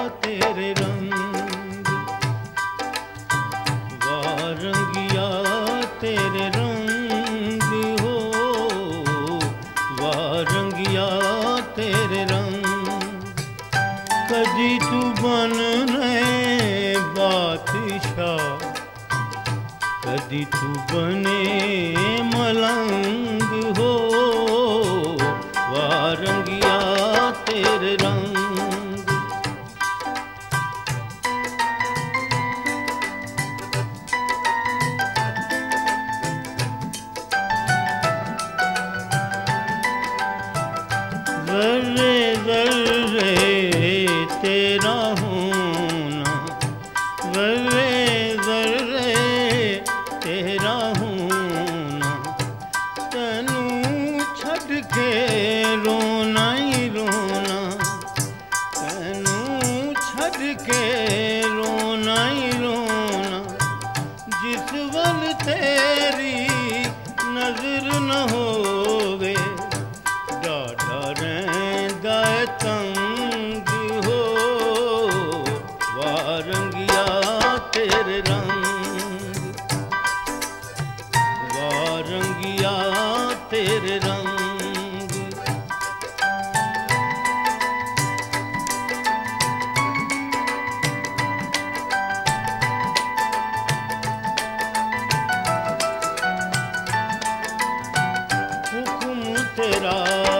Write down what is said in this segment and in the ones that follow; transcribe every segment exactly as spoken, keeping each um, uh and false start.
तेरे रंग, वारंगिया तेरे रंग हो, वारंगिया तेरे रंग। कदी तू बनने बादशाह, कदी तू बने मलंग हो, वारंगिया तेरे रंग। ज़र्रे ज़र्रे तेरा होना, ज़र्रे ज़र्रे तेरा होना, तैनू छड़ के रोना ही रोना, तैनू छड़ के रोना ही रोना। जिस वल तेरी नजर न होवे, डाढ़ा रैंदा है तंग हो, वारंगिया तेरे रंग, वारंगिया तेरे रंग। हुक्म तेरा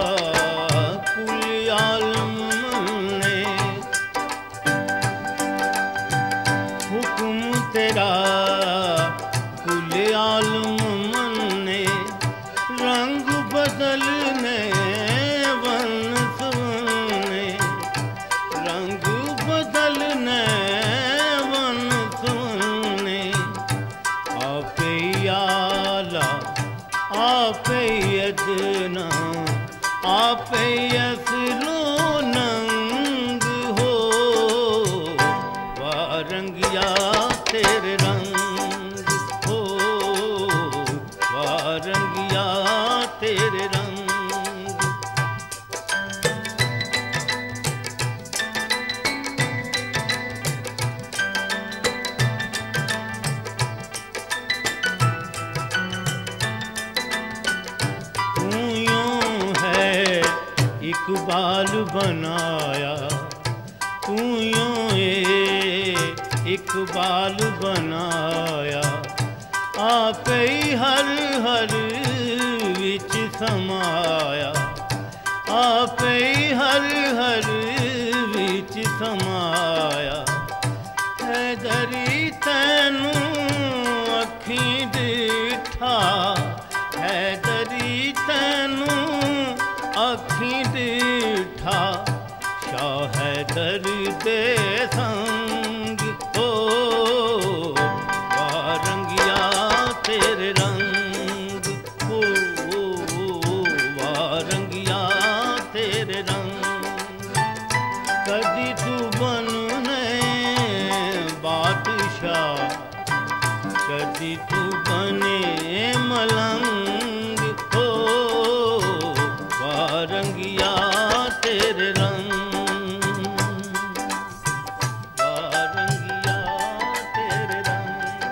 कुल आलम ने, हुक्म तेरा कुल आलम ने, रंग बदलने वन सुने, रंग बदलने वन सुने। आपे आला आपे यदना, आपे यसलो नंग हो, वारंगिया तेरे रंग हो, वारंगिया तेरे रंग। तू यूं है इकबाल बनाया, तू यूं ए इकबाल बनाया, आपे ही हर हर विच समाया, आपे ही हर हर विच समाया। हैदरी तैनू अखीं डिठा, हैदरी तैनू अखीं डिठा, शाह हैदर दे संग हो, वारंगिया तेरे रंग हो, वारंगिया तेरे रंग। कदी तू बनने बादशाह, कदी तू बने मलंग हो, वारंगिया तेरे रंग, वारंगिया तेरे रंग,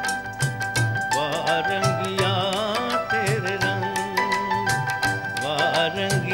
वारंगिया तेरे रंग, वारंगिया